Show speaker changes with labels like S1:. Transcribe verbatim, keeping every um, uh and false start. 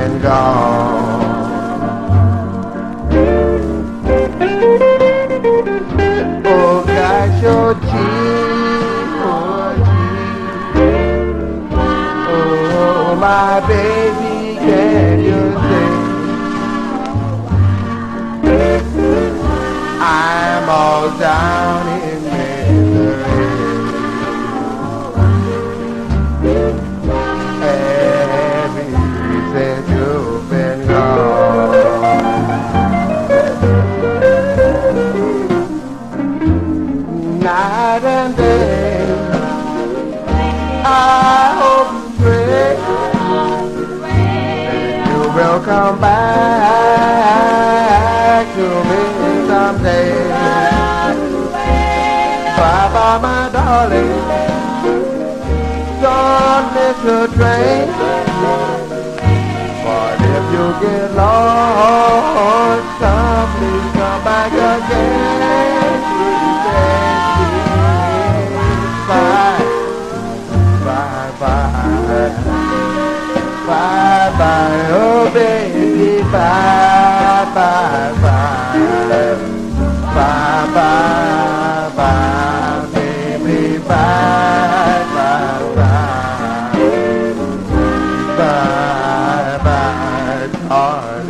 S1: been gone. Oh, gosh, oh, gee, oh, gee. Oh, my baby, can you sing? I'm all down in misery. Ever since you've been gone. Night and day, I hope and pray that you will come back to me someday. Bye bye, my darling, don't miss the train. But if you get lost, come please come back again. Bye, bye, bye, bye, bye, oh baby, bye, bye, bye, bye, bye, bye, baby, bye, bye, bye, bye, bye, bye,